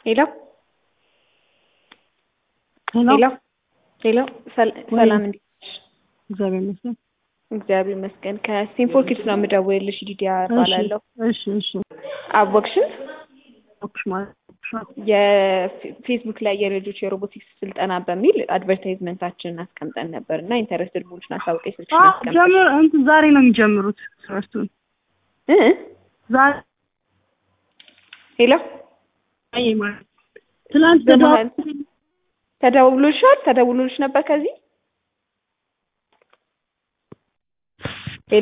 ሄሎ ሄሎ ሄሎ ሰላም እንዴት ነሽ? እግዚአብሔር ይመስገን ከስቴንፎርድ ኪድስ ነው የምደውልልሽ ሊዲያ እባላለሁ። እሺ አወቅሽን? ኦክሽ ማለት የፌስቡክ ላይ የልጆች የሮቦቲክስ ስልጠና በሚል አድቨርታይዝመንታችንን አስቀምጠን ነበርና ኢንተረስትድ መሆንሽን አሳውቀሽ ስልክሽን አስቀምጠን ዛሬ ነው የሚጀምሩት ትምህርቱን ዛሬ ሄሎ አይ ማለት ትላንት ተደውሎልሽ ነበር ከዚህ